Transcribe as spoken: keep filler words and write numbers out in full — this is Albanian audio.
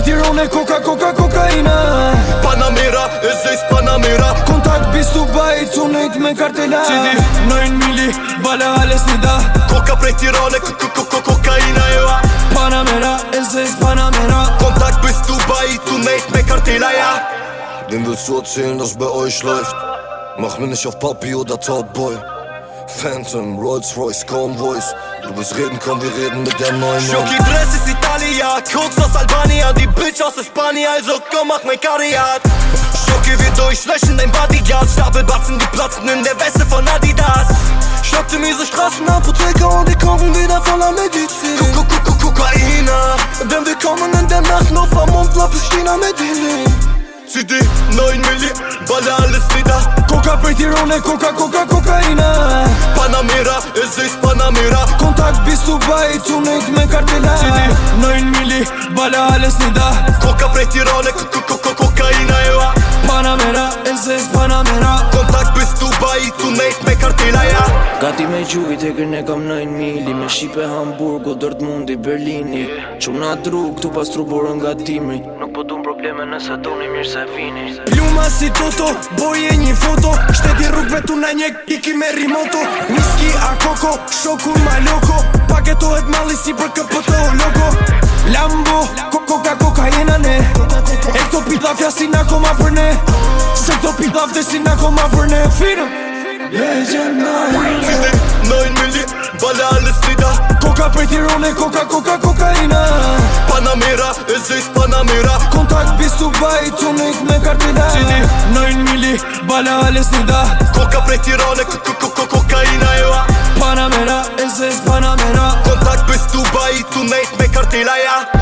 Tirone, koka, koka, kokaina Panamera, e zëjs Panamera Kontakt bis Dubai, tunejt me kartela Cidi Nojn mili, bala ales një da Koka prej Tirane, kokaina jo Panamera, e zëjs Panamera Kontakt bis Dubai, tunejt me kartela ja Den will so erzählen, dass bei euch läuft Mach mir nicht auf Papi oder Top Boy Phantom, Rolls Royce, Convoys Du willst reden, komm wir reden mit der neuen Schoki Dress ist Italia, Koks aus Albania Die Bitch aus Espanja, also komm mach mein Karriat Schoki wir durchlöschen dein Bodyguard Stapelbatzen, die platzen in der Weste von Adidas Schockte miese Straßenapotheke und die kommen wieder voller Medizin Kokaina Denn wir kommen in der Nacht nur vom Mundler bis China mit Healing C D, neun Milli, balle alles nieder Koka prej Tirone, koka, koka, kokaina Panamera, e zëjs Panamera Kontakt bis Dubai, tunejt me kartela C D Nojn mili, bala ales një da Koka prej Tirane, kokaina jo Panamera, e zëjs Panamera Kontakt bis Dubai, tunejt me kartela ja Gati me gjuvit e kërne kam nojn mili Me Shqipe, Hamburgo, Dortmundi, Berlini Quna dru, këtu pas truborën nga timri Nuk po dun probleme nëse doni mirë se vini Pluma si Toto, boje një foto Shteti rrugve tu na njek, iki me rimoto Whisky a koko, shoku ma loko Paketohet mali si për këpëto logo Lambo, koka, kokaina ne E këto pitaf jasin akoma për ne Se këto pitaf desin akoma për ne Fino Legendary C D, nojn milli, balle alles nieder Koka prej Tirone, koka, koka, kokaina Panamera, e zëjs Panamera Kontakt bis Dubai, tunejt me kartela C D Nojn mili, bala ales një da Koka prej Tirane, kokaina jo Panamera, e zëjs Panamera Kontakt bis Dubai, tunejt me kartela ja